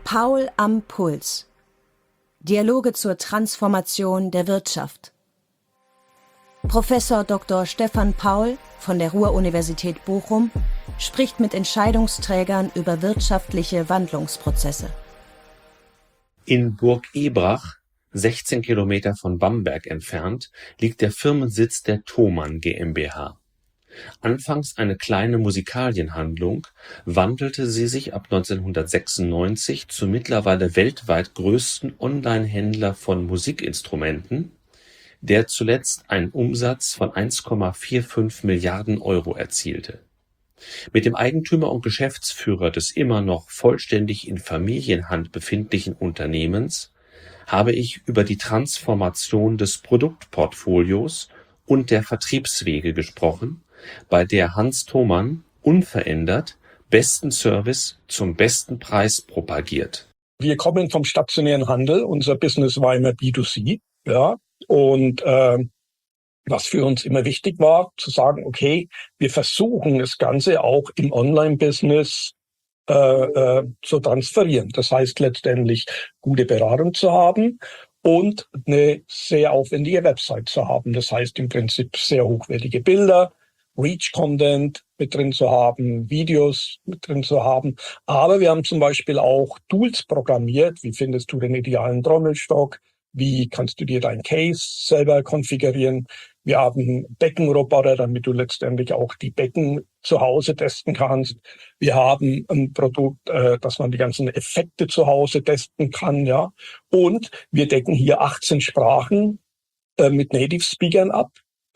Paul am Puls. Dialoge zur Transformation der Wirtschaft. Professor Dr. Stefan Paul von der Ruhr-Universität Bochum spricht mit Entscheidungsträgern über wirtschaftliche Wandlungsprozesse. In Burg Ebrach, 16 Kilometer von Bamberg entfernt, liegt der Firmensitz der Thomann GmbH. Anfangs eine kleine Musikalienhandlung, wandelte sie sich ab 1996 zum mittlerweile weltweit größten Online-Händler von Musikinstrumenten, der zuletzt einen Umsatz von 1,45 Milliarden Euro erzielte. Mit dem Eigentümer und Geschäftsführer des immer noch vollständig in Familienhand befindlichen Unternehmens habe ich über die Transformation des Produktportfolios und der Vertriebswege gesprochen, bei der Hans Thomann unverändert besten Service zum besten Preis propagiert. Wir kommen vom stationären Handel, unser Business war immer B2C, ja, und was für uns immer wichtig war, zu sagen, okay, wir versuchen das Ganze auch im Online-Business zu transferieren. Das heißt letztendlich gute Beratung zu haben und eine sehr aufwendige Website zu haben. Das heißt im Prinzip sehr hochwertige Bilder, Reach-Content mit drin zu haben, Videos mit drin zu haben. Aber wir haben zum Beispiel auch Tools programmiert. Wie findest du den idealen Trommelstock? Wie kannst du dir dein Case selber konfigurieren? Wir haben Beckenroboter, damit du letztendlich auch die Becken zu Hause testen kannst. Wir haben ein Produkt, dass man die ganzen Effekte zu Hause testen kann, ja. Und wir decken hier 18 Sprachen mit Native Speakern ab.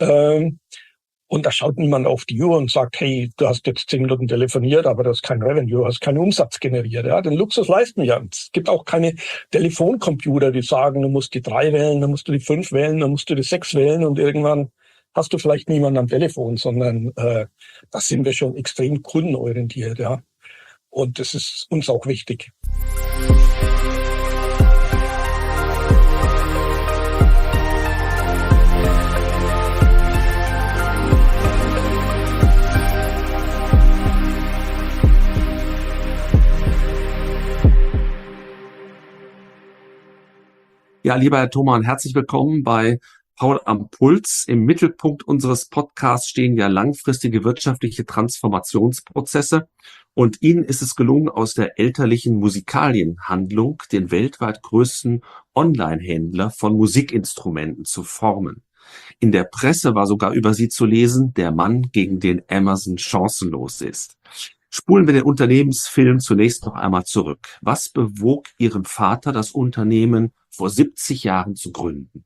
Und da schaut niemand auf die Uhr und sagt, hey, du hast jetzt 10 Minuten telefoniert, aber du hast kein Revenue, hast keinen Umsatz generiert. Ja, den Luxus leisten wir. Es gibt auch keine Telefoncomputer, die sagen, du musst die 3 wählen, dann musst du die 5 wählen, dann musst du die 6 wählen und irgendwann hast du vielleicht niemanden am Telefon, sondern da sind wir schon extrem kundenorientiert. Ja, und das ist uns auch wichtig. Ja, lieber Herr Thomann, herzlich willkommen bei Paul am Puls. Im Mittelpunkt unseres Podcasts stehen ja langfristige wirtschaftliche Transformationsprozesse. Und Ihnen ist es gelungen, aus der elterlichen Musikalienhandlung den weltweit größten Online-Händler von Musikinstrumenten zu formen. In der Presse war sogar über Sie zu lesen, der Mann, gegen den Amazon chancenlos ist. Spulen wir den Unternehmensfilm zunächst noch einmal zurück. Was bewog Ihren Vater, das Unternehmen vor 70 Jahren zu gründen?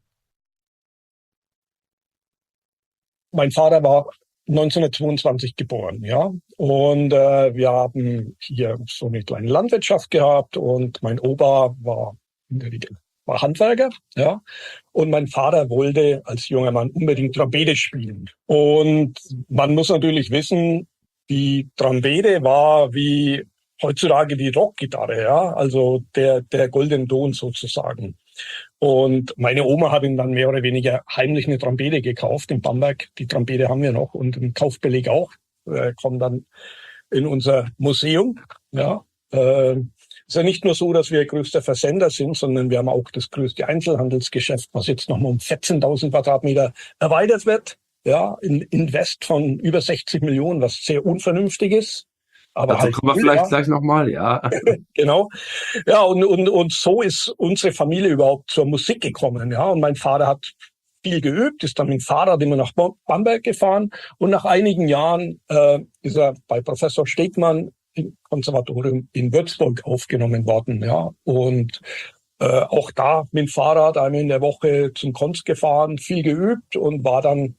Mein Vater war 1922 geboren, ja. Und wir haben hier so eine kleine Landwirtschaft gehabt und mein Opa war in der Regel Handwerker, ja. Und mein Vater wollte als junger Mann unbedingt Trompete spielen. Und man muss natürlich wissen, die Trompete war wie heutzutage die Rockgitarre, ja, also der Golden Ton sozusagen. Und meine Oma hat ihm dann mehr oder weniger heimlich eine Trompete gekauft in Bamberg. Die Trompete haben wir noch und einen Kaufbeleg auch. Kommt dann in unser Museum. Ja, ist ja nicht nur so, dass wir größter Versender sind, sondern wir haben auch das größte Einzelhandelsgeschäft, was jetzt nochmal um 14.000 Quadratmeter erweitert wird. Ja, in Invest von über 60 Millionen, was sehr unvernünftig ist. Aber dazu halt kommen wir vielleicht gleich nochmal, ja. Genau. Ja, und so ist unsere Familie überhaupt zur Musik gekommen. Ja, und mein Vater hat viel geübt, ist dann mit dem Fahrrad immer nach Bamberg gefahren. Und nach einigen Jahren ist er bei Professor Stegmann im Konservatorium in Würzburg aufgenommen worden. Ja, und auch da mit dem Fahrrad einmal in der Woche zum Konz gefahren, viel geübt und war dann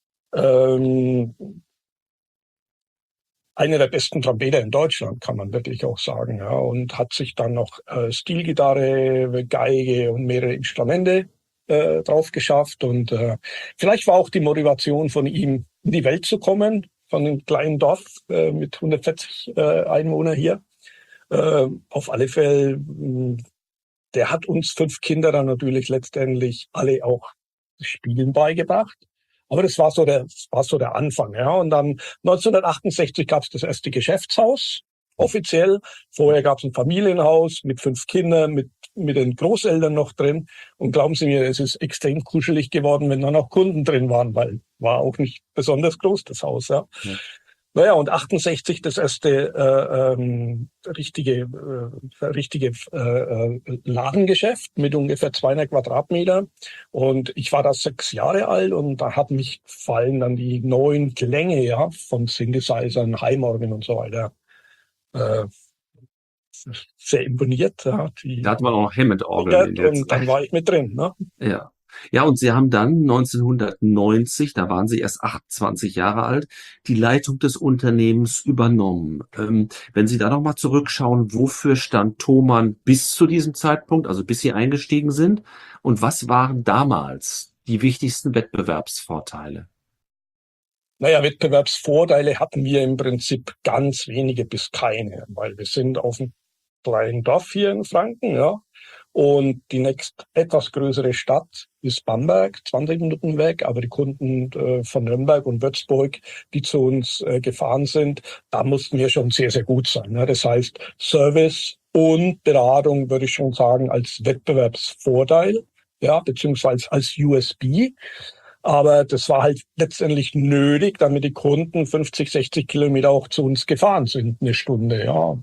einer der besten Trompeter in Deutschland, kann man wirklich auch sagen, ja, und hat sich dann noch Stilgitarre, Geige und mehrere Instrumente drauf geschafft. Und vielleicht war auch die Motivation von ihm, in die Welt zu kommen, von einem kleinen Dorf mit 140 Einwohnern hier. Auf alle Fälle, der hat uns 5 Kinder dann natürlich letztendlich alle auch Spielen beigebracht. Aber das war so der Anfang, ja. Und dann 1968 gab es das erste Geschäftshaus offiziell. Vorher gab es ein Familienhaus mit 5 Kindern, mit den Großeltern noch drin. Und glauben Sie mir, es ist extrem kuschelig geworden, wenn da noch Kunden drin waren, weil war auch nicht besonders groß, das Haus. Ja. Naja, und 68 das erste richtige Ladengeschäft mit ungefähr 200 Quadratmeter. Und ich war da 6 Jahre alt und da hat mich gefallen dann die neuen Klänge, ja, von Synthesizern, Heimorgeln und so weiter. Sehr imponiert. Ja, Da hat man auch Hammond-Orgeln in der und dann war ich mit drin. Ne? Ja. Ja, und Sie haben dann 1990, da waren Sie erst 28 Jahre alt, die Leitung des Unternehmens übernommen. Wenn Sie da noch mal zurückschauen, wofür stand Thomann bis zu diesem Zeitpunkt, also bis Sie eingestiegen sind? Und was waren damals die wichtigsten Wettbewerbsvorteile? Naja, Wettbewerbsvorteile hatten wir im Prinzip ganz wenige bis keine, weil wir sind auf einem kleinen Dorf hier in Franken, ja. Und die nächst etwas größere Stadt ist Bamberg, 20 Minuten weg, aber die Kunden von Nürnberg und Würzburg, die zu uns gefahren sind, da mussten wir schon sehr, sehr gut sein. Ne? Das heißt, Service und Beratung würde ich schon sagen als Wettbewerbsvorteil, ja, beziehungsweise als USB. Aber das war halt letztendlich nötig, damit die Kunden 50, 60 Kilometer auch zu uns gefahren sind, eine Stunde, ja.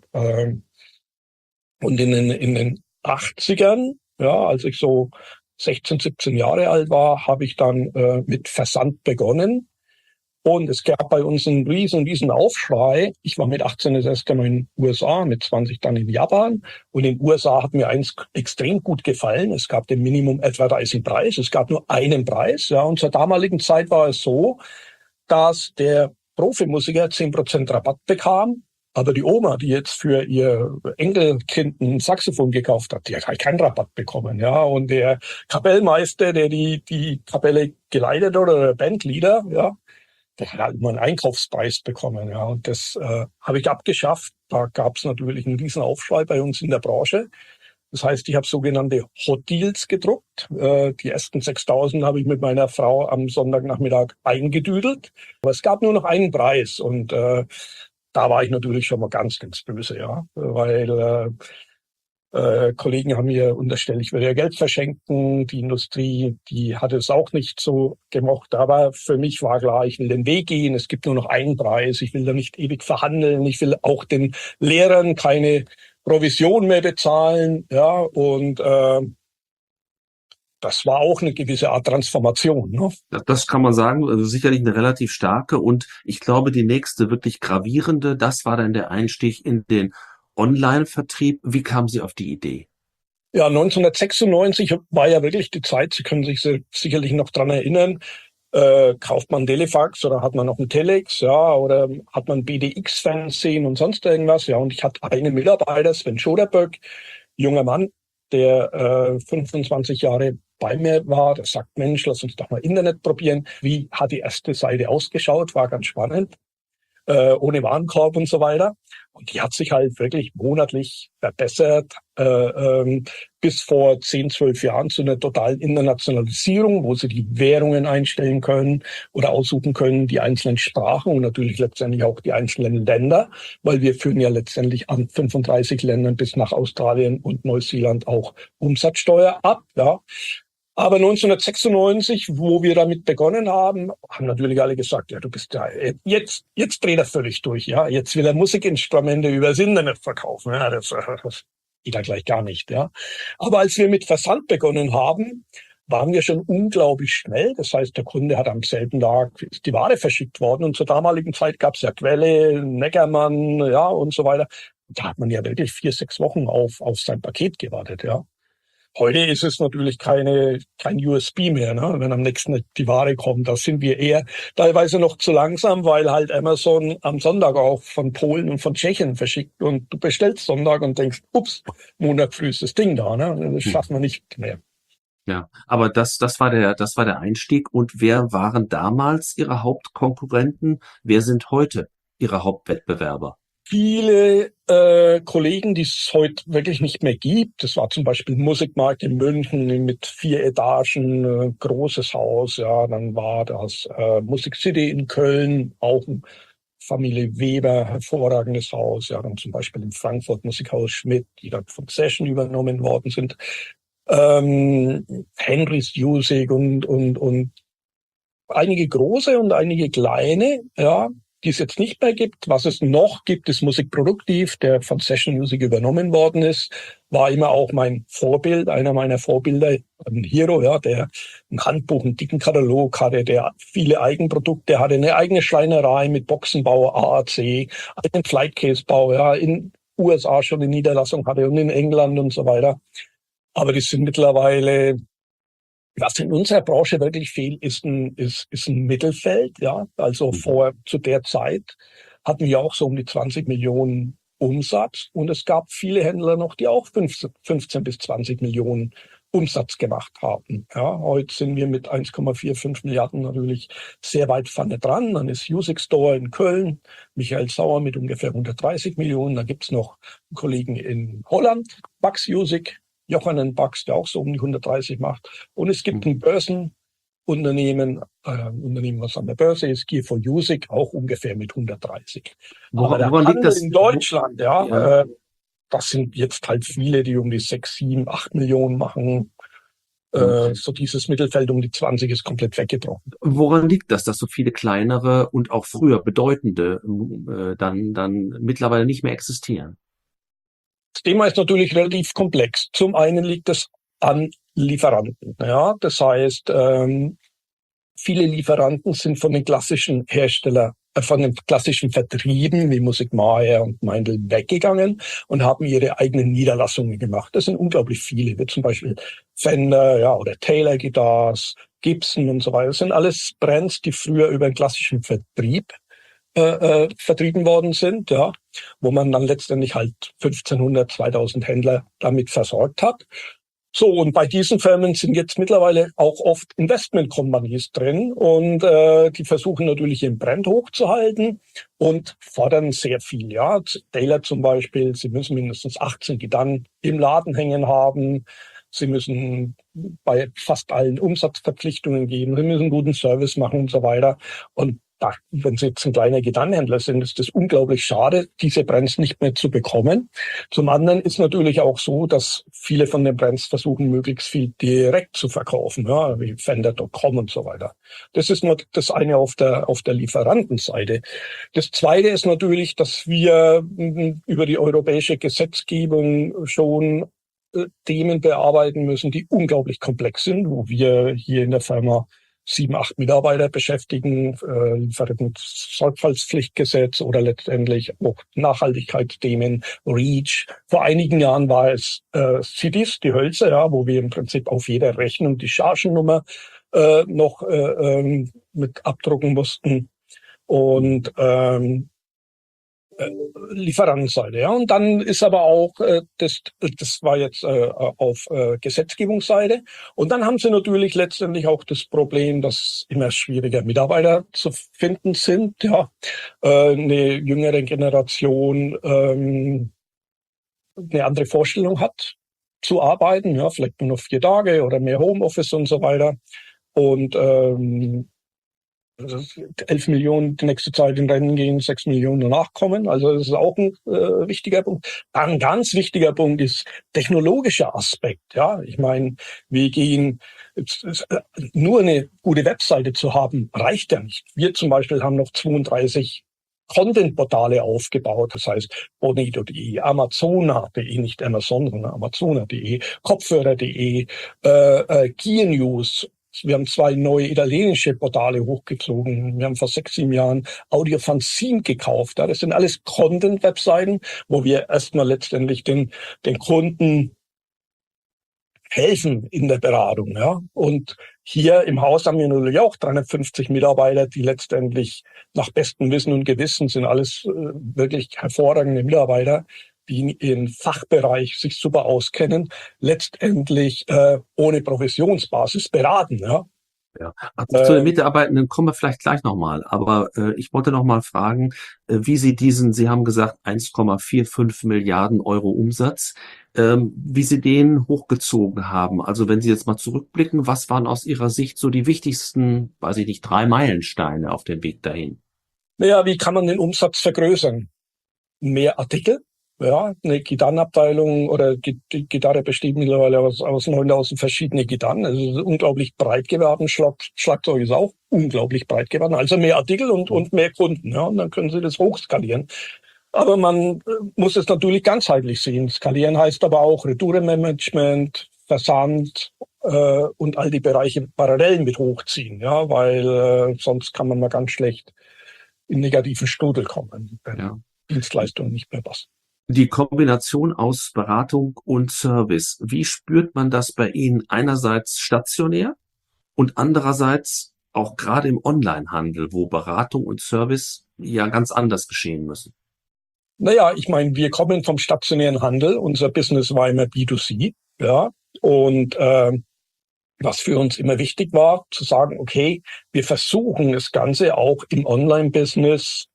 Und in den 80ern, ja, als ich so 16, 17 Jahre alt war, habe ich dann mit Versand begonnen. Und es gab bei uns einen riesen Aufschrei. Ich war mit 18 das erste Mal in den USA, mit 20 dann in Japan. Und in den USA hat mir eins extrem gut gefallen. Es gab den Minimum Advertising-Preis. Es gab nur einen Preis. Ja, und zur damaligen Zeit war es so, dass der Profimusiker 10% Rabatt bekam. Aber die Oma, die jetzt für ihr Enkelkind ein Saxophon gekauft hat, die hat halt keinen Rabatt bekommen, ja. Und der Kapellmeister, der die Kapelle geleitet oder der Bandleader, ja, der hat halt immer einen Einkaufspreis bekommen, ja. Und das habe ich abgeschafft. Da gab es natürlich einen riesen Aufschrei bei uns in der Branche. Das heißt, ich habe sogenannte Hot Deals gedruckt. Die ersten 6.000 habe ich mit meiner Frau am Sonntagnachmittag eingedüdelt. Aber es gab nur noch einen Preis und da war ich natürlich schon mal ganz böse, ja, weil Kollegen haben mir unterstellt, ich würde ja Geld verschenken. Die Industrie, die hat es auch nicht so gemocht. Aber für mich war klar, ich will den Weg gehen. Es gibt nur noch einen Preis. Ich will da nicht ewig verhandeln. Ich will auch den Lehrern keine Provision mehr bezahlen. Ja, und das war auch eine gewisse Art Transformation. Ne? Das kann man sagen, also sicherlich eine relativ starke und ich glaube, die nächste wirklich gravierende, das war dann der Einstieg in den Online-Vertrieb. Wie kamen Sie auf die Idee? Ja, 1996 war ja wirklich die Zeit, Sie können sich sicherlich noch dran erinnern, kauft man Telefax oder hat man noch einen Telex, ja, oder hat man BDX-Fernsehen und sonst irgendwas, ja, und ich hatte einen Mitarbeiter, Sven Schoderböck, junger Mann, der 25 Jahre bei mir war, der sagt, Mensch, lass uns doch mal Internet probieren. Wie hat die erste Seite ausgeschaut? War ganz spannend. Ohne Warenkorb und so weiter. Und die hat sich halt wirklich monatlich verbessert, bis vor 10, 12 Jahren zu einer totalen Internationalisierung, wo sie die Währungen einstellen können oder aussuchen können, die einzelnen Sprachen und natürlich letztendlich auch die einzelnen Länder, weil wir führen ja letztendlich an 35 Ländern bis nach Australien und Neuseeland auch Umsatzsteuer ab, ja. Aber 1996, wo wir damit begonnen haben, haben natürlich alle gesagt, ja, du bist ja, jetzt dreht er völlig durch, ja. Jetzt will er Musikinstrumente übers Internet verkaufen, ja. Das geht ja gleich gar nicht, ja. Aber als wir mit Versand begonnen haben, waren wir schon unglaublich schnell. Das heißt, der Kunde hat am selben Tag die Ware verschickt worden. Und zur damaligen Zeit gab es ja Quelle, Neckermann, ja, und so weiter. Da hat man ja wirklich 4, 6 Wochen auf sein Paket gewartet, ja. Heute ist es natürlich kein USB mehr, ne? Wenn am nächsten die Ware kommt. Da sind wir eher teilweise noch zu langsam, weil halt Amazon am Sonntag auch von Polen und von Tschechien verschickt und du bestellst Sonntag und denkst, ups, Montag früh ist das Ding da, ne? Das schaffen wir nicht mehr. Ja, aber das war der Einstieg. Und wer waren damals Ihre Hauptkonkurrenten? Wer sind heute Ihre Hauptwettbewerber? Viele Kollegen, die es heute wirklich nicht mehr gibt. Das war zum Beispiel Musikmarkt in München mit 4 Etagen, großes Haus. Ja, dann war das Musik City in Köln, auch ein Familie Weber, hervorragendes Haus. Ja, dann zum Beispiel in Frankfurt Musikhaus Schmidt, die dann von Session übernommen worden sind. Henrys Music und einige große und einige kleine, ja, die es jetzt nicht mehr gibt. Was es noch gibt, ist Musikproduktiv, der von Session Music übernommen worden ist. War immer auch mein Vorbild, einer meiner Vorbilder, ein Hero, ja, der ein Handbuch, einen dicken Katalog hatte, der viele Eigenprodukte hatte, eine eigene Schreinerei mit Boxenbau, AAC, einen Flightcase-Bau, ja, in USA schon eine Niederlassung hatte und in England und so weiter. Aber die sind mittlerweile, was in unserer Branche wirklich fehlt, ist ein Mittelfeld, ja. Also zu der Zeit hatten wir auch so um die 20 Millionen Umsatz und es gab viele Händler noch, die auch 15 bis 20 Millionen Umsatz gemacht haben. Ja, heute sind wir mit 1,45 Milliarden natürlich sehr weit vorne dran. Dann ist Music Store in Köln, Michael Sauer mit ungefähr 130 Millionen. Da gibt's noch einen Kollegen in Holland, Bugs Music, Jochanan Bugs, der auch so um die 130 macht. Und es gibt ein Börsenunternehmen, was an der Börse ist, Gear for Music, auch ungefähr mit 130. Aber der Woran liegt Handel das? in Deutschland, Ja. das sind jetzt halt viele, die um die 6, 7, 8 Millionen machen. So dieses Mittelfeld um die 20 ist komplett weggebrochen. Woran liegt das, dass so viele kleinere und auch früher bedeutende dann mittlerweile nicht mehr existieren? Das Thema ist natürlich relativ komplex. Zum einen liegt es an Lieferanten. Ja, das heißt, viele Lieferanten sind von den klassischen von den klassischen Vertrieben wie Musikmeier und Meindl weggegangen und haben ihre eigenen Niederlassungen gemacht. Das sind unglaublich viele, wie zum Beispiel Fender, ja, oder Taylor Guitars, Gibson und so weiter. Das sind alles Brands, die früher über den klassischen Vertrieb vertrieben worden sind, ja, wo man dann letztendlich halt 1500, 2000 Händler damit versorgt hat. So, und bei diesen Firmen sind jetzt mittlerweile auch oft Investment-Companies drin und die versuchen natürlich ihren Brand hochzuhalten und fordern sehr viel. Ja, Taylor zum Beispiel, sie müssen mindestens 18 Gitarren im Laden hängen haben. Sie müssen bei fast allen Umsatzverpflichtungen geben. Sie müssen guten Service machen und so weiter. Und wenn Sie jetzt ein kleiner Gitarrenhändler sind, ist das unglaublich schade, diese Brands nicht mehr zu bekommen. Zum anderen ist natürlich auch so, dass viele von den Brands versuchen, möglichst viel direkt zu verkaufen, ja, wie Fender.com und so weiter. Das ist nur das eine auf der Lieferantenseite. Das zweite ist natürlich, dass wir über die europäische Gesetzgebung schon Themen bearbeiten müssen, die unglaublich komplex sind, wo wir hier in der Firma 7, 8 Mitarbeiter beschäftigen, Sorgfaltspflichtgesetz oder letztendlich auch Nachhaltigkeitsthemen, REACH. Vor einigen Jahren war es CITES, die Hölzer, ja, wo wir im Prinzip auf jeder Rechnung die Chargennummer noch mit abdrucken mussten. Und Lieferantenseite, ja. Und dann ist aber auch, das war jetzt auf Gesetzgebungsseite. Und dann haben sie natürlich letztendlich auch das Problem, dass immer schwieriger Mitarbeiter zu finden sind, ja. Eine jüngere Generation eine andere Vorstellung hat zu arbeiten, ja, vielleicht nur noch 4 Tage oder mehr Homeoffice und so weiter. Und 11 Millionen die nächste Zeit in Rennen gehen, 6 Millionen danach kommen. Also das ist auch ein wichtiger Punkt. Dann ein ganz wichtiger Punkt ist technologischer Aspekt. Ja, ich meine, wir gehen nur eine gute Webseite zu haben, reicht ja nicht. Wir zum Beispiel haben noch 32 Content-Portale aufgebaut. Das heißt, Bonito.de, Amazona.de, nicht Amazon, sondern Amazona.de, Kopfhörer.de, Gear News. Wir haben 2 neue italienische Portale hochgezogen. Wir haben vor 6, 7 Jahren Audiofanzine gekauft. Das sind alles Content-Webseiten, wo wir erstmal letztendlich den Kunden helfen in der Beratung. Ja. Und hier im Haus haben wir natürlich auch 350 Mitarbeiter, die letztendlich nach bestem Wissen und Gewissen sind alles wirklich hervorragende Mitarbeiter, die im Fachbereich sich super auskennen, letztendlich ohne Provisionsbasis beraten. Ja. Ja, also zu den Mitarbeitenden kommen wir vielleicht gleich nochmal. Aber ich wollte noch mal fragen, wie Sie haben gesagt 1,45 Milliarden Euro Umsatz, wie Sie den hochgezogen haben. Also wenn Sie jetzt mal zurückblicken, was waren aus Ihrer Sicht so die wichtigsten, weiß ich nicht, 3 Meilensteine auf dem Weg dahin? Naja, wie kann man den Umsatz vergrößern? Mehr Artikel. Ja, eine Gitarrenabteilung oder die Gitarre besteht mittlerweile aus 9000 verschiedene Gitarren. Also es ist unglaublich breit geworden. Schlagzeug ist auch unglaublich breit geworden. Also mehr Artikel und mehr Kunden. Ja, und dann können Sie das hochskalieren. Aber man muss es natürlich ganzheitlich sehen. Skalieren heißt aber auch Retourenmanagement, Versand und all die Bereiche parallel mit hochziehen. Ja, weil sonst kann man mal ganz schlecht in negativen Strudel kommen, wenn Ja. Dienstleistungen nicht mehr passen. Die Kombination aus Beratung und Service, wie spürt man das bei Ihnen einerseits stationär und andererseits auch gerade im Onlinehandel, wo Beratung und Service ja ganz anders geschehen müssen? Naja, ich meine, wir kommen vom stationären Handel. Unser Business war immer B2C. Ja, und was für uns immer wichtig war, zu sagen, okay, wir versuchen das Ganze auch im Online-Business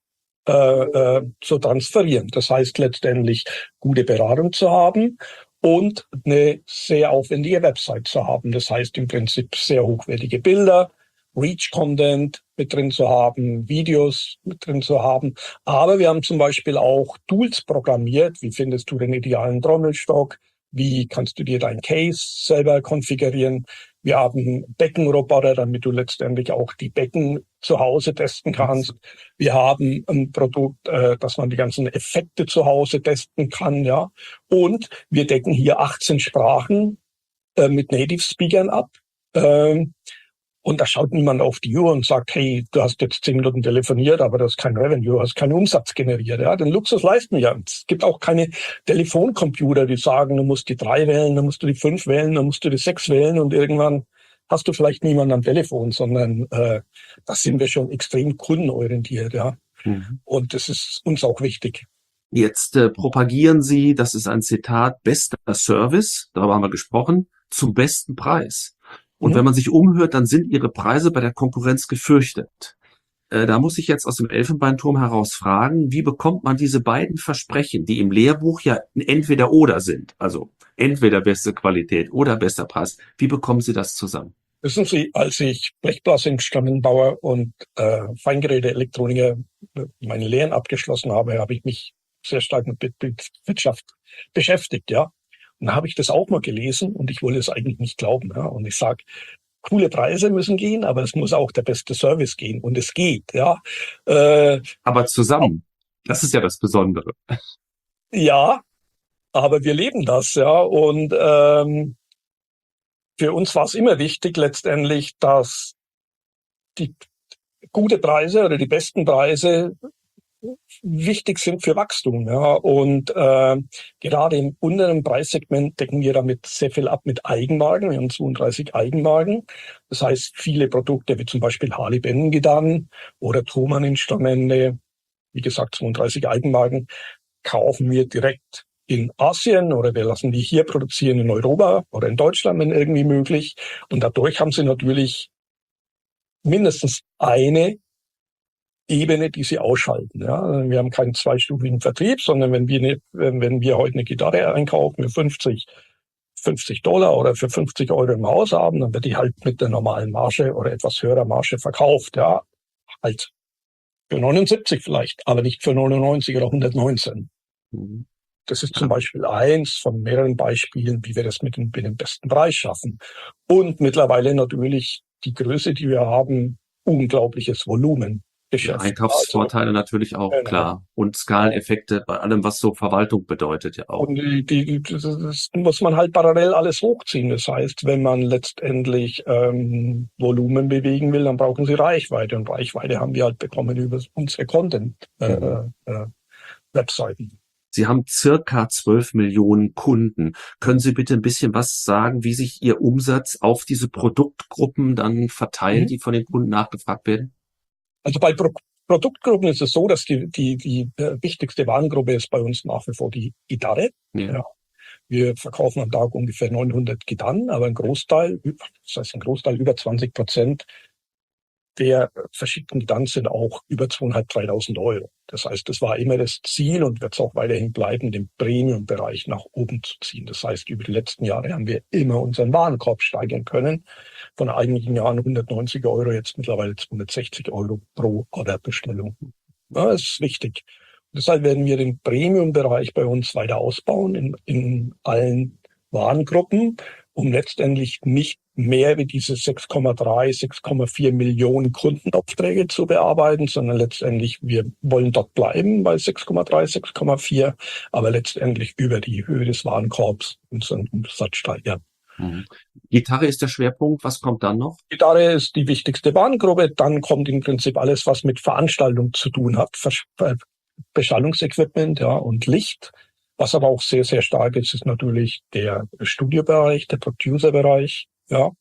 zu transferieren. Das heißt letztendlich gute Beratung zu haben und eine sehr aufwendige Website zu haben. Das heißt im Prinzip sehr hochwertige Bilder, Reach-Content mit drin zu haben, Videos mit drin zu haben. Aber wir haben zum Beispiel auch Tools programmiert. Wie findest du den idealen Trommelstock? Wie kannst du dir dein Case selber konfigurieren? Wir haben Beckenroboter, damit du letztendlich auch die Becken zu Hause testen kannst. Wir haben ein Produkt, dass man die ganzen Effekte zu Hause testen kann, ja. Und wir decken hier 18 Sprachen mit Native Speakern ab. Und da schaut niemand auf die Uhr und sagt, hey, du hast jetzt 10 Minuten telefoniert, aber du hast kein Revenue, du hast keinen Umsatz generiert. Ja, den Luxus leisten wir uns. Es gibt auch keine Telefoncomputer, die sagen, du musst die 3 wählen, dann musst du die 5 wählen, dann musst du die 6 wählen und irgendwann hast du vielleicht niemanden am Telefon, sondern da sind wir schon extrem kundenorientiert. Ja. Mhm. Und das ist uns auch wichtig. Jetzt propagieren Sie, das ist ein Zitat, bester Service, darüber haben wir gesprochen, zum besten Preis. Und wenn man sich umhört, dann sind Ihre Preise bei der Konkurrenz gefürchtet. Da muss ich jetzt aus dem Elfenbeinturm heraus fragen, wie bekommt man diese beiden Versprechen, die im Lehrbuch ja entweder oder sind, also entweder beste Qualität oder bester Preis, wie bekommen Sie das zusammen? Wissen Sie, als ich Blechblasinstrumentenbauer und Feingeräteelektroniker meine Lehren abgeschlossen habe, habe ich mich sehr stark mit Wirtschaft beschäftigt, ja. Und da habe ich das auch mal gelesen und ich wollte es eigentlich nicht glauben, ja. Und ich sage, coole Preise müssen gehen, aber es muss auch der beste Service gehen und es geht, ja. Aber zusammen, das ist ja das Besondere. Ja, aber wir leben das, ja. Und für uns war es immer wichtig letztendlich, dass die gute Preise oder die besten Preise wichtig sind für Wachstum. Ja. Und gerade im unteren Preissegment decken wir damit sehr viel ab mit Eigenmarken. Wir haben 32 Eigenmarken. Das heißt, viele Produkte wie zum Beispiel Harley-Benton-Gitarren oder Thomann-Instrumente, wie gesagt 32 Eigenmarken, kaufen wir direkt in Asien oder wir lassen die hier produzieren in Europa oder in Deutschland, wenn irgendwie möglich. Und dadurch haben sie natürlich mindestens eine Ebene, die sie ausschalten. Ja, wir haben keinen zweistufigen Vertrieb, sondern wenn wir heute eine Gitarre einkaufen für $50 oder für 50 Euro im Haus haben, dann wird die halt mit der normalen Marge oder etwas höherer Marge verkauft. Ja, halt für 79 vielleicht, aber nicht für 99 oder 119. Mhm. Das ist zum Beispiel eins von mehreren Beispielen, wie wir das mit dem besten Preis schaffen. Und mittlerweile natürlich die Größe, die wir haben, unglaubliches Volumen. Einkaufsvorteile natürlich auch, genau. Klar. Und Skaleneffekte bei allem, was so Verwaltung bedeutet ja auch. Und das muss man halt parallel alles hochziehen. Das heißt, wenn man letztendlich Volumen bewegen will, dann brauchen Sie Reichweite. Und Reichweite haben wir halt bekommen über unsere Content-Webseiten. Sie haben circa 12 Millionen Kunden. Können Sie bitte ein bisschen was sagen, wie sich Ihr Umsatz auf diese Produktgruppen dann verteilt, die von den Kunden nachgefragt werden? Also bei Produktgruppen ist es so, dass die wichtigste Warengruppe ist bei uns nach wie vor die Gitarre. Ja. Ja. Wir verkaufen am Tag ungefähr 900 Gitarren, aber ein Großteil, über 20% der verschiedenen Gitarren sind auch über 2.500, 3.000 Euro. Das heißt, das war immer das Ziel und wird es auch weiterhin bleiben, den Premium-Bereich nach oben zu ziehen. Das heißt, über die letzten Jahre haben wir immer unseren Warenkorb steigern können. Von einigen Jahren 190 Euro, jetzt mittlerweile 260 Euro pro Orderbestellung. Ja, das ist wichtig. Deshalb werden wir den Premium-Bereich bei uns weiter ausbauen in allen Warengruppen, um letztendlich nicht mehr wie diese 6,3, 6,4 Millionen Kundenaufträge zu bearbeiten, sondern letztendlich wir wollen dort bleiben bei 6,3, 6,4, aber letztendlich über die Höhe des Warenkorbs unseren Umsatz steigern. Mhm. Gitarre ist der Schwerpunkt. Was kommt dann noch? Gitarre ist die wichtigste Warengruppe. Dann kommt im Prinzip alles, was mit Veranstaltung zu tun hat. Beschallungsequipment, ja, und Licht. Was aber auch sehr, sehr stark ist, ist natürlich der Studiobereich, der Producerbereich, ja.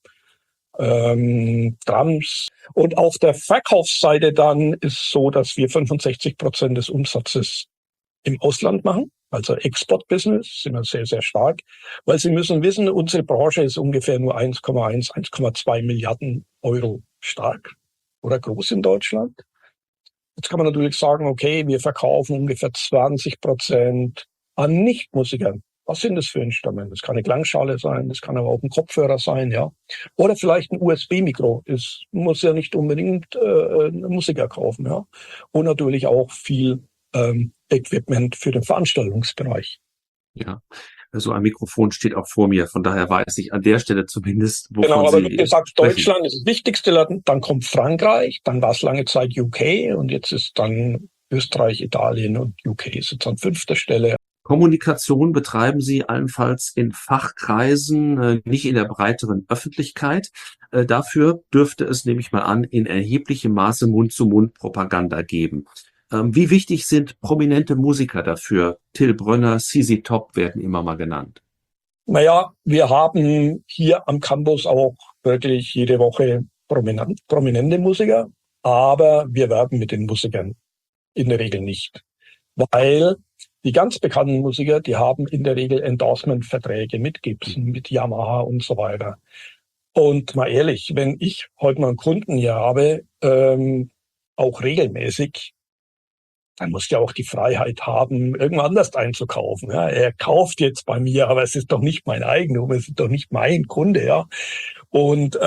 Drums. Und auf der Verkaufsseite dann ist so, dass wir 65% des Umsatzes im Ausland machen. Also Export-Business sind wir sehr, sehr stark. Weil Sie müssen wissen, unsere Branche ist ungefähr nur 1,1, 1,2 Milliarden Euro stark oder groß in Deutschland. Jetzt kann man natürlich sagen, okay, wir verkaufen ungefähr 20% an Nichtmusikern. Was sind das für Instrumente? Das kann eine Klangschale sein, das kann aber auch ein Kopfhörer sein, ja. Oder vielleicht ein USB-Mikro. Es muss ja nicht unbedingt ein Musiker kaufen, ja. Und natürlich auch viel Equipment für den Veranstaltungsbereich. Ja, so ein Mikrofon steht auch vor mir. Von daher weiß ich an der Stelle zumindest, wovon Genau, aber Sie wie gesagt, sprechen. Deutschland ist das wichtigste Land, dann kommt Frankreich, dann war es lange Zeit UK und jetzt ist dann Österreich, Italien und UK ist jetzt an 5. Stelle. Kommunikation betreiben Sie allenfalls in Fachkreisen, nicht in der breiteren Öffentlichkeit. Dafür dürfte es, nehme ich mal an, in erheblichem Maße Mund-zu-Mund-Propaganda geben. Wie wichtig sind prominente Musiker dafür? Till Brönner, ZZ Top werden immer mal genannt. Naja, wir haben hier am Campus auch wirklich jede Woche prominente Musiker, aber wir werben mit den Musikern in der Regel nicht. Weil die ganz bekannten Musiker, die haben in der Regel Endorsement-Verträge mit Gibson, mit Yamaha und so weiter. Und mal ehrlich, wenn ich heute mal einen Kunden hier habe, auch regelmäßig, dann muss der auch die Freiheit haben, irgendwo anders einzukaufen. Ja, er kauft jetzt bei mir, aber es ist doch nicht mein Eigentum, es ist doch nicht mein Kunde, ja. Und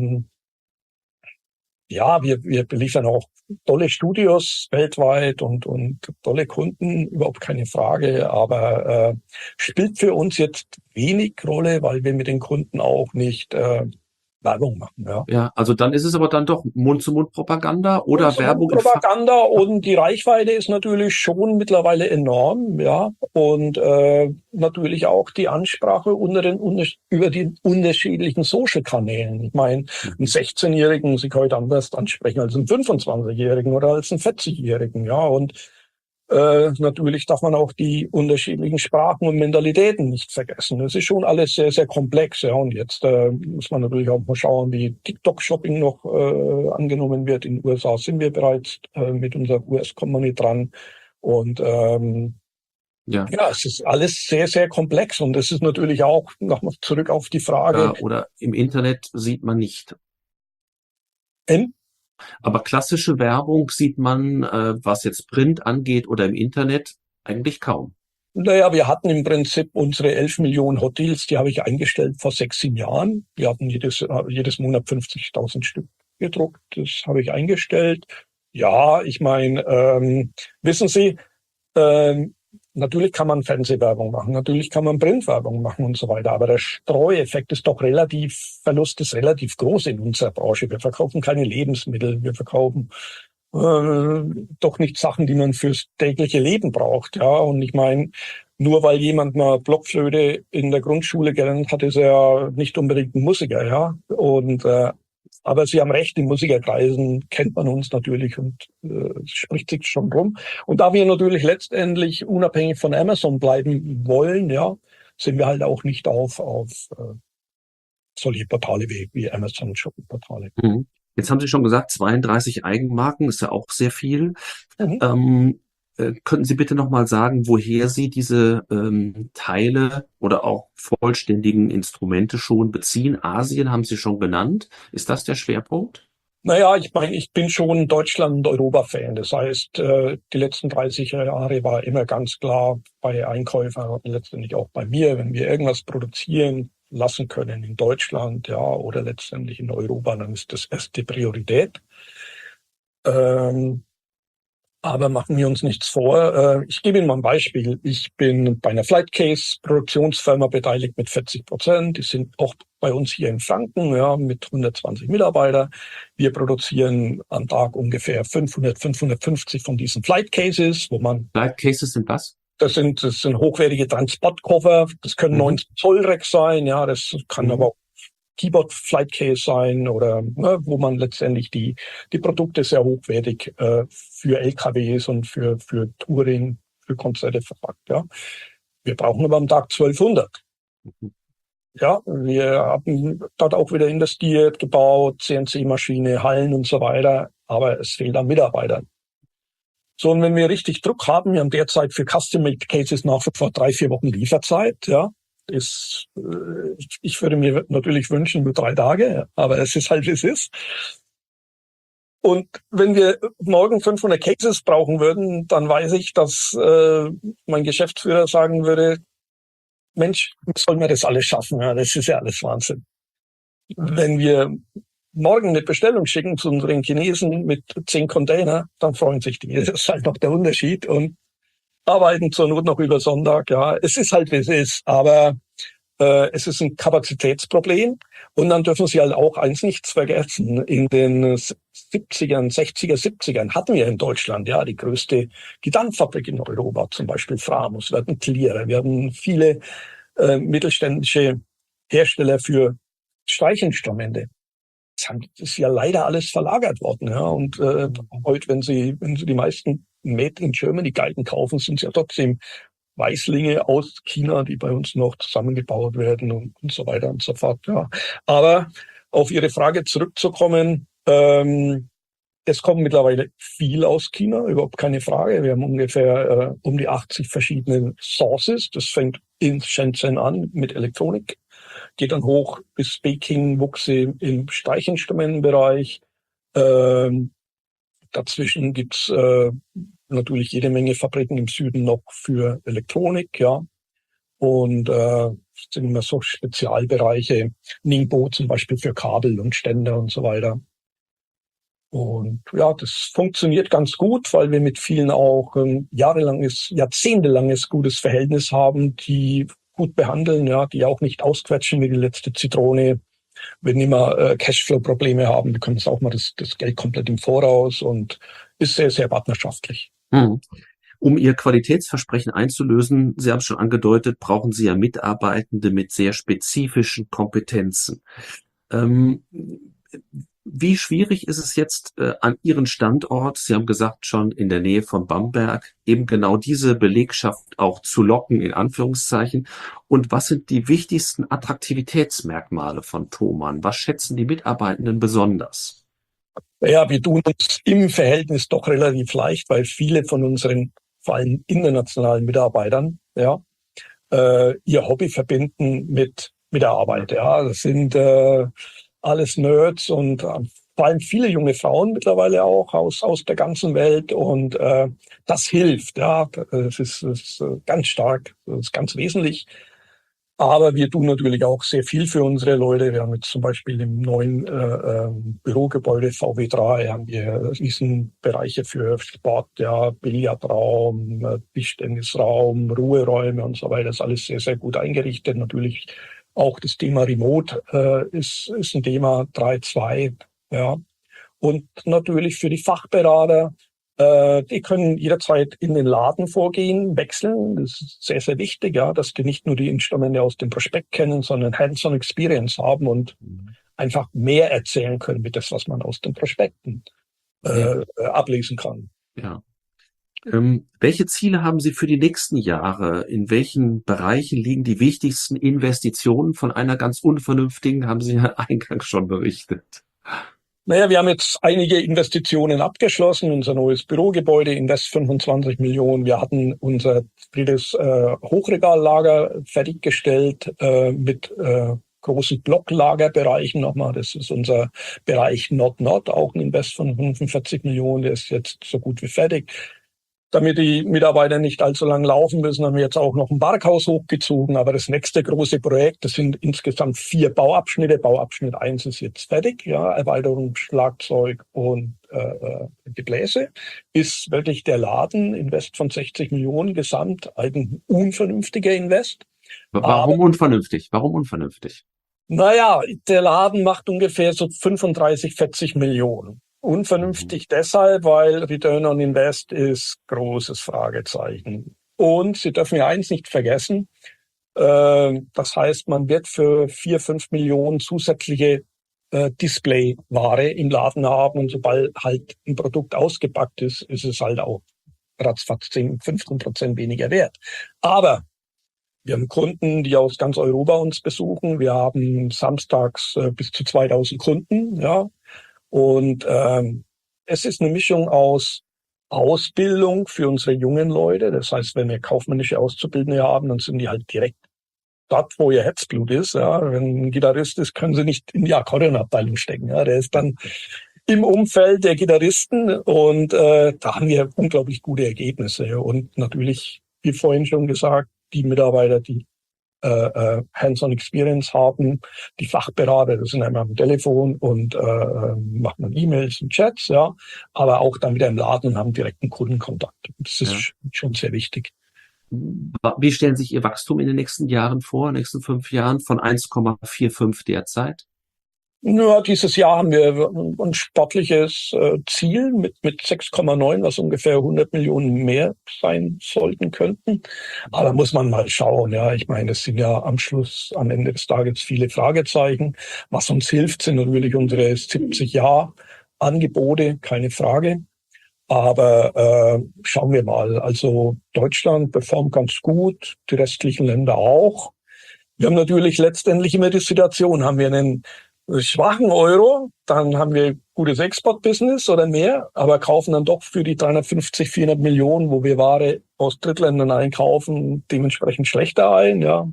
ja, wir beliefern auch tolle Studios weltweit und tolle Kunden, überhaupt keine Frage, aber spielt für uns jetzt wenig Rolle, weil wir mit den Kunden auch nicht Werbung machen. Ja. Ja, also dann ist es aber dann doch Mund-zu-Mund-Propaganda oder Werbung in Propaganda und die Reichweite ist natürlich schon mittlerweile enorm, ja, und natürlich auch die Ansprache über die unterschiedlichen Social-Kanälen. Ich meine, einen 16-Jährigen muss ich heute anders ansprechen als einen 25-Jährigen oder als einen 40-Jährigen, ja, und natürlich darf man auch die unterschiedlichen Sprachen und Mentalitäten nicht vergessen. Das ist schon alles sehr, sehr komplex. Ja. Und jetzt muss man natürlich auch mal schauen, wie TikTok-Shopping noch angenommen wird. In den USA sind wir bereits mit unserer US-Company dran. Und ja, es ist alles sehr, sehr komplex. Und das ist natürlich auch, nochmal zurück auf die Frage. Oder im Internet sieht man nicht. Aber klassische Werbung sieht man, was jetzt Print angeht oder im Internet, eigentlich kaum. Naja, wir hatten im Prinzip unsere 11 Millionen Hot Deals, die habe ich eingestellt vor 6, 7 Jahren. Wir hatten jedes Monat 50.000 Stück gedruckt. Das habe ich eingestellt. Ja, ich meine, wissen Sie, natürlich kann man Fernsehwerbung machen, natürlich kann man Printwerbung machen und so weiter, aber der Streueffekt ist doch Verlust ist relativ groß in unserer Branche. Wir verkaufen keine Lebensmittel, wir verkaufen doch nicht Sachen, die man fürs tägliche Leben braucht. Ja, und ich meine, nur weil jemand mal Blockflöte in der Grundschule gelernt hat, ist er nicht unbedingt ein Musiker. Ja, und aber Sie haben recht, in Musikerkreisen kennt man uns natürlich und spricht sich schon rum. Und da wir natürlich letztendlich unabhängig von Amazon bleiben wollen, ja, sind wir halt auch nicht auf solche Portale wie Amazon Shopping-Portale. Mhm. Jetzt haben Sie schon gesagt, 32 Eigenmarken ist ja auch sehr viel. Könnten Sie bitte nochmal sagen, woher Sie diese Teile oder auch vollständigen Instrumente schon beziehen? Asien haben Sie schon genannt. Ist das der Schwerpunkt? Naja, ich meine, ich bin schon Deutschland- und Europa-Fan. Das heißt, die letzten 30 Jahre war immer ganz klar bei Einkäufern und letztendlich auch bei mir, wenn wir irgendwas produzieren lassen können in Deutschland, ja, oder letztendlich in Europa, dann ist das erste Priorität. Aber Aber machen wir uns nichts vor. Ich gebe Ihnen mal ein Beispiel. Ich bin bei einer Flightcase-Produktionsfirma beteiligt mit 40%. Die sind auch bei uns hier in Franken, ja, mit 120 Mitarbeitern. Wir produzieren am Tag ungefähr 500, 550 von diesen Flightcases, wo man... Flightcases sind was? Das sind hochwertige Transportkoffer. Das können 19 Zoll Racks sein. Ja, das kann aber auch Keyboard Flight Case sein oder wo man letztendlich die Produkte sehr hochwertig für LKWs und für Touring, für Konzerte verpackt. Ja, wir brauchen aber am Tag 1200. Ja, wir haben dort auch wieder investiert, gebaut, CNC-Maschine, Hallen und so weiter. Aber es fehlt an Mitarbeitern. So, und wenn wir richtig Druck haben, wir haben derzeit für Custom-Made Cases nach wie vor 3-4 Wochen Lieferzeit, ja. Ich würde mir natürlich wünschen, nur 3 Tage, aber es ist halt, wie es ist. Und wenn wir morgen 500 Cases brauchen würden, dann weiß ich, dass mein Geschäftsführer sagen würde, Mensch, sollen wir das alles schaffen? Ja, das ist ja alles Wahnsinn. Wenn wir morgen eine Bestellung schicken zu unseren Chinesen mit 10 Container, dann freuen sich die. Das ist halt noch der Unterschied. Und arbeiten zur Not noch über Sonntag. Ja, es ist halt, wie es ist. Aber es ist ein Kapazitätsproblem. Und dann dürfen Sie halt auch eins nichts vergessen. In den 70ern, 60er, 70ern hatten wir in Deutschland ja die größte Gitarrenfabrik in Europa, zum Beispiel Framus. Wir hatten Clearer. Wir hatten viele mittelständische Hersteller für Streichinstrumente. Das ist ja leider alles verlagert worden. Ja. Und heute, wenn Sie die meisten Made in Germany Geigen kaufen, sind es ja trotzdem Weißlinge aus China, die bei uns noch zusammengebaut werden und so weiter und so fort. Ja. Aber auf Ihre Frage zurückzukommen, es kommt mittlerweile viel aus China, überhaupt keine Frage. Wir haben ungefähr um die 80 verschiedene Sources. Das fängt in Shenzhen an mit Elektronik, geht dann hoch bis Peking, Wuxi im Streichinstrumentenbereich. Dazwischen gibt's natürlich jede Menge Fabriken im Süden noch für Elektronik, ja. Und sind immer so Spezialbereiche, Ningbo zum Beispiel für Kabel und Ständer und so weiter. Und ja, das funktioniert ganz gut, weil wir mit vielen auch jahrzehntelanges gutes Verhältnis haben, die gut behandeln, ja, die auch nicht ausquetschen wie die letzte Zitrone. Wenn immer Cashflow-Probleme haben, bekommen sie auch mal das Geld komplett im Voraus und ist sehr, sehr partnerschaftlich. Um Ihr Qualitätsversprechen einzulösen, Sie haben es schon angedeutet, brauchen Sie ja Mitarbeitende mit sehr spezifischen Kompetenzen. Wie schwierig ist es jetzt an Ihren Standort, Sie haben gesagt schon in der Nähe von Bamberg, eben genau diese Belegschaft auch zu locken, in Anführungszeichen? Und was sind die wichtigsten Attraktivitätsmerkmale von Thomann? Was schätzen die Mitarbeitenden besonders? Ja, wir tun uns im Verhältnis doch relativ leicht, weil viele von unseren, vor allem internationalen Mitarbeitern, ja, ihr Hobby verbinden mit der Arbeit. Ja, das sind alles Nerds und vor allem viele junge Frauen mittlerweile auch aus der ganzen Welt und das hilft. Ja, das ist ganz stark, das ist ganz wesentlich. Aber wir tun natürlich auch sehr viel für unsere Leute. Wir haben jetzt zum Beispiel im neuen Bürogebäude VW3 haben wir Riesenbereiche für Sport, ja, Billardraum, Tischtennisraum, Ruheräume und so weiter. Das ist alles sehr, sehr gut eingerichtet. Natürlich auch das Thema Remote ist ein Thema 3.2, ja. Und natürlich für die Fachberater, die können jederzeit in den Laden vorgehen, wechseln. Das ist sehr, sehr wichtig, ja, dass die nicht nur die Instrumente aus dem Prospekt kennen, sondern Hands-on Experience haben und einfach mehr erzählen können mit das, was man aus den Prospekten ablesen kann. Ja. Welche Ziele haben Sie für die nächsten Jahre? In welchen Bereichen liegen die wichtigsten Investitionen? Von einer ganz unvernünftigen haben Sie ja eingangs schon berichtet. Naja, wir haben jetzt einige Investitionen abgeschlossen. Unser neues Bürogebäude, Invest 25 Millionen. Wir hatten unser drittes Hochregallager fertiggestellt mit großen Blocklagerbereichen nochmal. Das ist unser Bereich Not, auch ein Invest von 45 Millionen. Der ist jetzt so gut wie fertig. Damit die Mitarbeiter nicht allzu lang laufen müssen, haben wir jetzt auch noch ein Parkhaus hochgezogen. Aber das nächste große Projekt, das sind insgesamt 4 Bauabschnitte. Bauabschnitt 1 ist jetzt fertig, ja, Erweiterung, Schlagzeug und Gebläse, ist wirklich der Laden, Invest von 60 Millionen gesamt, ein unvernünftiger Invest. Warum unvernünftig? Warum unvernünftig? Naja, der Laden macht ungefähr so 35, 40 Millionen. Unvernünftig deshalb, weil Return on Invest ist großes Fragezeichen. Und Sie dürfen ja eins nicht vergessen, das heißt, man wird für 4, 5 Millionen zusätzliche Displayware im Laden haben und sobald halt ein Produkt ausgepackt ist, ist es halt auch ratzfatz 10, 15% weniger wert. Aber wir haben Kunden, die aus ganz Europa uns besuchen. Wir haben samstags bis zu 2000 Kunden, ja. Und es ist eine Mischung aus Ausbildung für unsere jungen Leute. Das heißt, wenn wir kaufmännische Auszubildende haben, dann sind die halt direkt dort, wo ihr Herzblut ist. Ja. Wenn ein Gitarrist ist, können sie nicht in die Akkordeonabteilung stecken. Ja. Der ist dann im Umfeld der Gitarristen und da haben wir unglaublich gute Ergebnisse. Und natürlich, wie vorhin schon gesagt, die Mitarbeiter, die Hands-on Experience haben, die Fachberater, das sind einmal am Telefon und machen dann E-Mails und Chats, ja, aber auch dann wieder im Laden und haben direkten Kundenkontakt. Das ist schon sehr wichtig. Wie stellen sich Ihr Wachstum in den nächsten Jahren vor, nächsten 5 Jahren von 1,45 derzeit? Ja, dieses Jahr haben wir ein sportliches Ziel mit 6,9, was ungefähr 100 Millionen mehr sein sollten könnten. Aber muss man mal schauen. Ja, ich meine, es sind ja am Ende des Tages viele Fragezeichen. Was uns hilft, sind natürlich unsere 70-Jahr-Angebote, keine Frage. Aber schauen wir mal. Also Deutschland performt ganz gut, die restlichen Länder auch. Wir haben natürlich letztendlich immer die Situation, haben wir einen schwachen Euro, dann haben wir gutes Export-Business oder mehr, aber kaufen dann doch für die 350, 400 Millionen, wo wir Ware aus Drittländern einkaufen, dementsprechend schlechter ein, ja.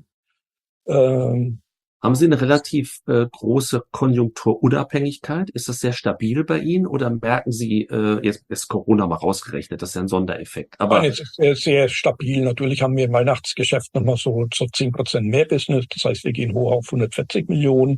Haben Sie eine relativ große Konjunkturunabhängigkeit? Ist das sehr stabil bei Ihnen oder merken Sie, jetzt ist Corona mal rausgerechnet, das ist ja ein Sondereffekt. Aber nein, es ist sehr, sehr stabil. Natürlich haben wir im Weihnachtsgeschäft nochmal so 10% mehr Business. Das heißt, wir gehen hoch auf 140 Millionen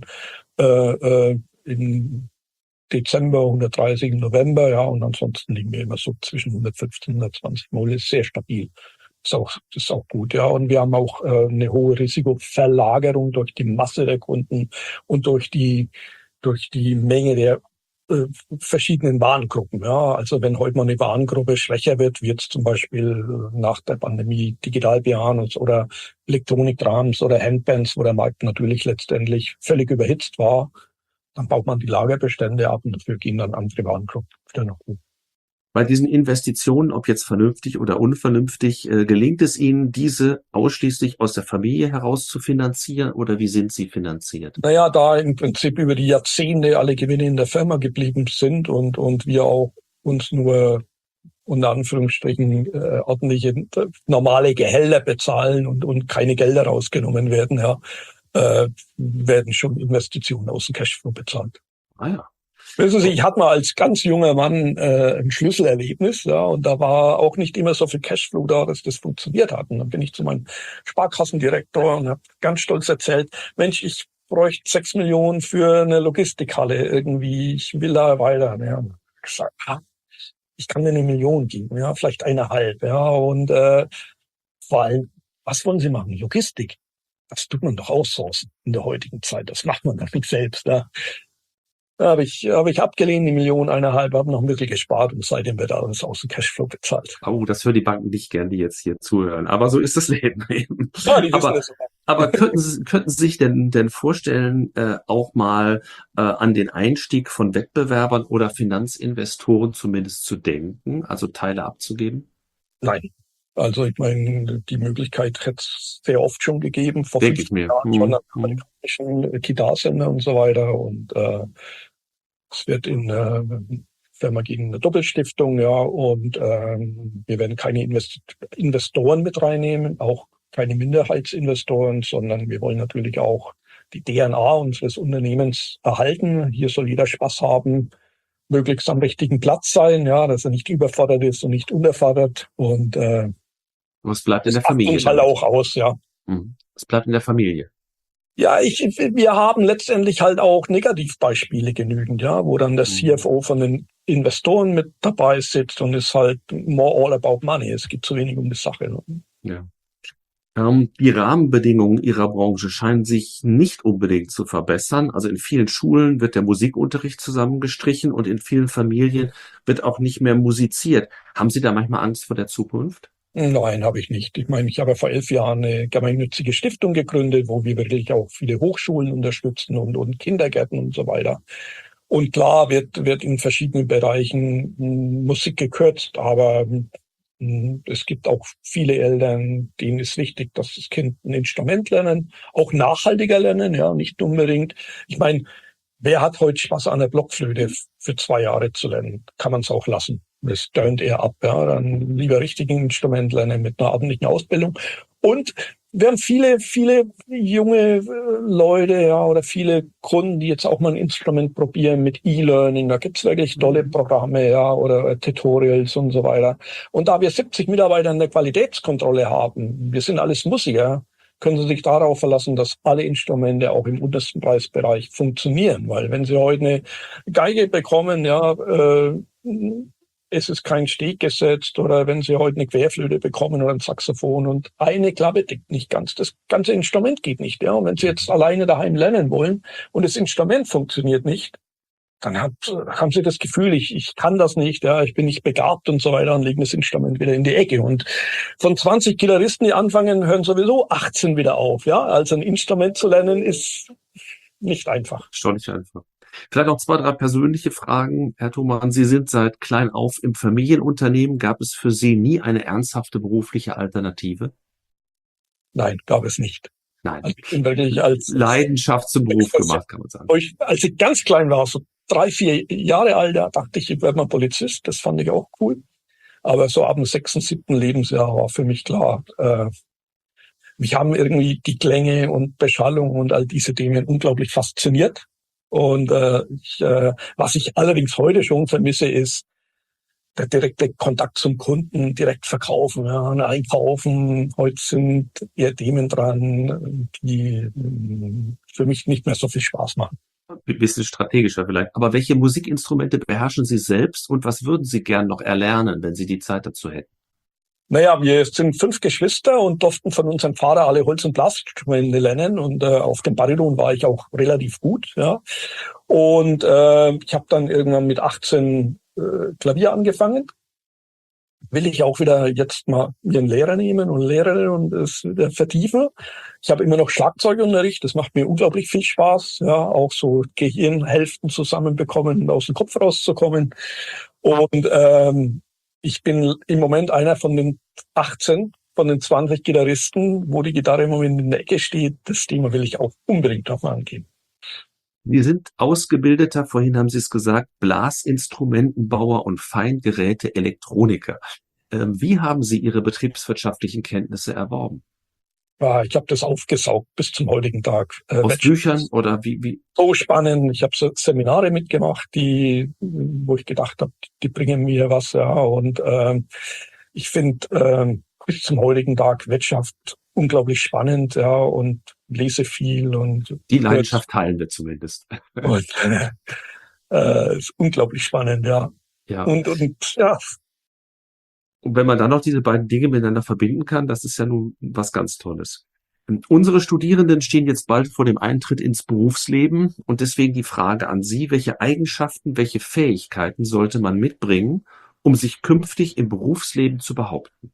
im Dezember, 130 im November, ja, und ansonsten liegen wir immer so zwischen 115 und 120 Mal. Ist sehr stabil. Das ist auch gut, ja. Und wir haben auch eine hohe Risikoverlagerung durch die Masse der Kunden und durch die Menge der verschiedenen Warengruppen. Ja, also wenn heute mal eine Warengruppe schwächer wird, wie jetzt zum Beispiel nach der Pandemie Digitalpianos oder Elektronikdrams oder Handbands, wo der Markt natürlich letztendlich völlig überhitzt war, dann baut man die Lagerbestände ab und dafür gehen dann andere Warengruppen wieder nach oben. Bei diesen Investitionen, ob jetzt vernünftig oder unvernünftig, gelingt es Ihnen, diese ausschließlich aus der Familie heraus zu finanzieren oder wie sind Sie finanziert? Naja, da im Prinzip über die Jahrzehnte alle Gewinne in der Firma geblieben sind und wir auch uns nur unter Anführungsstrichen ordentliche normale Gehälter bezahlen und keine Gelder rausgenommen werden, ja, werden schon Investitionen aus dem Cashflow bezahlt. Ah ja. Wissen Sie, ich hatte mal als ganz junger Mann ein Schlüsselerlebnis, ja, und da war auch nicht immer so viel Cashflow da, dass das funktioniert hat. Und dann bin ich zu meinem Sparkassendirektor und habe ganz stolz erzählt, Mensch, ich bräuchte 6 Millionen für eine Logistikhalle irgendwie, ich will da weiter. Ja, und gesagt, ich kann dir 1 Million geben, ja, vielleicht 1,5, ja, und vor allem, was wollen Sie machen? Logistik. Das tut man doch outsourcen in der heutigen Zeit. Das macht man doch nicht selbst, ja. Habe ich abgelehnt, 1 Million, 1,5, habe noch ein bisschen gespart und seitdem wird alles aus dem Cashflow bezahlt. Oh, das hören die Banken nicht gern, die jetzt hier zuhören. Aber so ist das Leben eben. Ja, die wissen das. Aber könnten Sie sich denn vorstellen, auch mal an den Einstieg von Wettbewerbern oder Finanzinvestoren zumindest zu denken, also Teile abzugeben? Nein. Also ich meine, die Möglichkeit hätte es sehr oft schon gegeben, vor Denke 15 Jahren schon am amerikanischen Gitarrensender und so weiter. Und es wird in Firma gegen eine Doppelstiftung, ja, und wir werden keine Investoren mit reinnehmen, auch keine Minderheitsinvestoren, sondern wir wollen natürlich auch die DNA unseres Unternehmens erhalten. Hier soll jeder Spaß haben, möglichst am richtigen Platz sein, ja, dass er nicht überfordert ist und nicht unterfordert. Und was bleibt in der Familie? Das macht uns halt auch aus, ja. Es bleibt in der Familie. Ja, wir haben letztendlich halt auch Negativbeispiele genügend, ja, wo dann der CFO von den Investoren mit dabei sitzt und ist halt more all about money. Es geht zu wenig um die Sache. Ne? Ja. Die Rahmenbedingungen Ihrer Branche scheinen sich nicht unbedingt zu verbessern. Also in vielen Schulen wird der Musikunterricht zusammengestrichen und in vielen Familien wird auch nicht mehr musiziert. Haben Sie da manchmal Angst vor der Zukunft? Nein, habe ich nicht. Ich meine, ich habe vor 11 Jahren eine gemeinnützige Stiftung gegründet, wo wir wirklich auch viele Hochschulen unterstützen und Kindergärten und so weiter. Und klar wird in verschiedenen Bereichen Musik gekürzt, aber es gibt auch viele Eltern, denen ist wichtig, dass das Kind ein Instrument lernen, auch nachhaltiger lernen, ja, nicht unbedingt. Ich meine, wer hat heute Spaß an der Blockflöte für 2 Jahre zu lernen? Kann man es auch lassen. Das turnt eher ab, ja. Dann lieber richtig ein Instrument lernen mit einer ordentlichen Ausbildung. Und wir haben viele junge Leute, ja, oder viele Kunden, die jetzt auch mal ein Instrument probieren mit E-Learning. Da gibt's wirklich tolle Programme, ja, oder Tutorials und so weiter. Und da wir 70 Mitarbeiter in der Qualitätskontrolle haben, wir sind alles Musiker, können Sie sich darauf verlassen, dass alle Instrumente auch im untersten Preisbereich funktionieren. Weil wenn Sie heute eine Geige bekommen, ja, es ist kein Steg gesetzt, oder wenn Sie heute eine Querflöte bekommen oder ein Saxophon und eine Klappe deckt nicht ganz, das ganze Instrument geht nicht. Ja, und wenn Sie jetzt alleine daheim lernen wollen und das Instrument funktioniert nicht, dann haben Sie das Gefühl, ich kann das nicht, ja, ich bin nicht begabt und so weiter, und legen das Instrument wieder in die Ecke. Und von 20 Gitarristen, die anfangen, hören sowieso 18 wieder auf. Ja, also ein Instrument zu lernen ist nicht einfach. Schon nicht einfach. Vielleicht noch 2, 3 persönliche Fragen. Herr Thomann, Sie sind seit klein auf im Familienunternehmen. Gab es für Sie nie eine ernsthafte berufliche Alternative? Nein, gab es nicht. Nein. Also ich bin wirklich als Leidenschaft zum Beruf gemacht, kann man sagen. Als ich ganz klein war, so 3, 4 Jahre alt, da dachte ich werde mal Polizist. Das fand ich auch cool. Aber so ab dem 6., 7. Lebensjahr war für mich klar, mich haben irgendwie die Klänge und Beschallung und all diese Dinge unglaublich fasziniert. Und was ich allerdings heute schon vermisse, ist der direkte Kontakt zum Kunden, direkt verkaufen, ja, und einkaufen. Heute sind eher Themen dran, die für mich nicht mehr so viel Spaß machen. Ein bisschen strategischer vielleicht. Aber welche Musikinstrumente beherrschen Sie selbst und was würden Sie gern noch erlernen, wenn Sie die Zeit dazu hätten? Naja, wir sind 5 Geschwister und durften von unserem Vater alle Holz- und Blasinstrumente lernen. Und auf dem Bariton war ich auch relativ gut. Ja. Und ich habe dann irgendwann mit 18 Klavier angefangen. Will ich auch wieder jetzt mal mir einen Lehrer nehmen und Lehrerin und es wieder vertiefen. Ich habe immer noch Schlagzeugunterricht. Das macht mir unglaublich viel Spaß. Ja, auch so Gehirnhälften zusammenbekommen und aus dem Kopf rauszukommen. Und ich bin im Moment einer von den 18, von den 20 Gitarristen, wo die Gitarre im Moment in der Ecke steht. Das Thema will ich auch unbedingt nochmal angehen. Wir sind ausgebildeter, vorhin haben Sie es gesagt, Blasinstrumentenbauer und Feingeräte-Elektroniker. Wie haben Sie Ihre betriebswirtschaftlichen Kenntnisse erworben? Ja, ich habe das aufgesaugt bis zum heutigen Tag. Aus Büchern oder wie? So spannend. Ich habe so Seminare mitgemacht, wo ich gedacht habe, die bringen mir was. Ja, und ich finde bis zum heutigen Tag Wirtschaft unglaublich spannend, ja, und lese viel und die Leidenschaft teilen wir zumindest. Und ist unglaublich spannend, ja. Ja. Und ja. Und wenn man dann noch diese beiden Dinge miteinander verbinden kann, das ist ja nun was ganz Tolles. Unsere Studierenden stehen jetzt bald vor dem Eintritt ins Berufsleben und deswegen die Frage an Sie, welche Eigenschaften, welche Fähigkeiten sollte man mitbringen, um sich künftig im Berufsleben zu behaupten?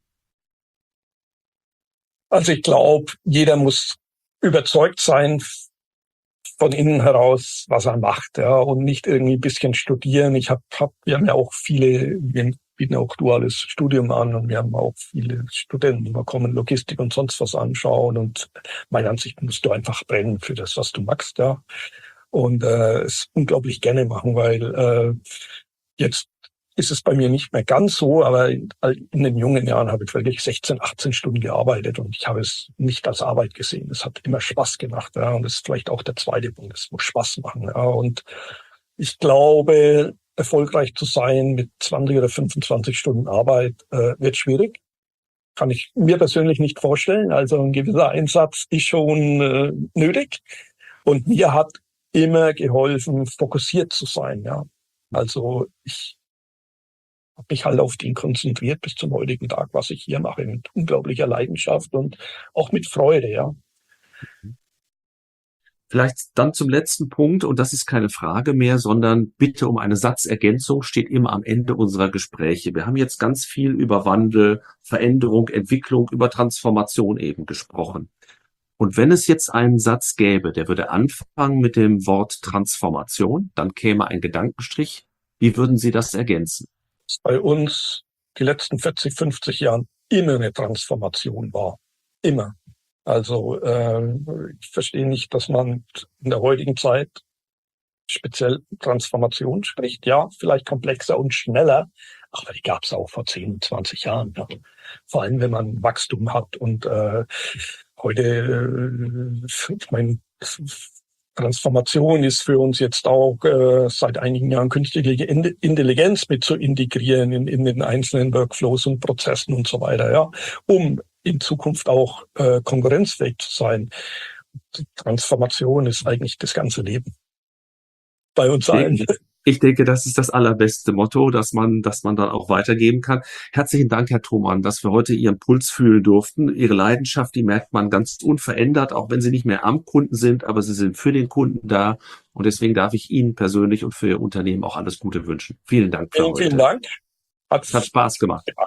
Also ich glaube, jeder muss überzeugt sein von innen heraus, was er macht, ja, und nicht irgendwie ein bisschen studieren. Wir haben ja auch wir bieten auch duales Studium an und wir haben auch viele Studenten, die mal kommen, Logistik und sonst was anschauen, und meiner Ansicht musst du einfach brennen für das, was du magst, ja, und es unglaublich gerne machen, weil jetzt ist es bei mir nicht mehr ganz so, aber in den jungen Jahren habe ich wirklich 16, 18 Stunden gearbeitet und ich habe es nicht als Arbeit gesehen. Es hat immer Spaß gemacht, ja, und das ist vielleicht auch der zweite Punkt. Es muss Spaß machen, ja, und ich glaube, erfolgreich zu sein mit 20 oder 25 Stunden Arbeit wird schwierig. Kann ich mir persönlich nicht vorstellen. Also ein gewisser Einsatz ist schon nötig. Und mir hat immer geholfen, fokussiert zu sein, ja. Also ich habe mich halt auf den konzentriert bis zum heutigen Tag, was ich hier mache, mit unglaublicher Leidenschaft und auch mit Freude, ja. Vielleicht dann zum letzten Punkt, und das ist keine Frage mehr, sondern bitte um eine Satzergänzung, steht immer am Ende unserer Gespräche. Wir haben jetzt ganz viel über Wandel, Veränderung, Entwicklung, über Transformation eben gesprochen. Und wenn es jetzt einen Satz gäbe, der würde anfangen mit dem Wort Transformation, dann käme ein Gedankenstrich. Wie würden Sie das ergänzen? Was bei uns die letzten 40, 50 Jahren immer eine Transformation war. Immer. Also ich verstehe nicht, dass man in der heutigen Zeit speziell Transformation spricht. Ja, vielleicht komplexer und schneller, aber die gab es auch vor 10, 20 Jahren. Ja. Vor allem, wenn man Wachstum hat und heute, ich meine, Transformation ist für uns jetzt auch seit einigen Jahren künstliche Intelligenz mit zu integrieren in den einzelnen Workflows und Prozessen und so weiter, ja, um in Zukunft auch konkurrenzfähig zu sein. Die Transformation ist eigentlich das ganze Leben. Bei uns allen. Ich denke, das ist das allerbeste Motto, dass man dann auch weitergeben kann. Herzlichen Dank, Herr Thomann, dass wir heute Ihren Puls fühlen durften. Ihre Leidenschaft, die merkt man ganz unverändert, auch wenn Sie nicht mehr am Kunden sind, aber Sie sind für den Kunden da. Und deswegen darf ich Ihnen persönlich und für Ihr Unternehmen auch alles Gute wünschen. Vielen Dank für heute. Vielen Dank. Hat Spaß gemacht.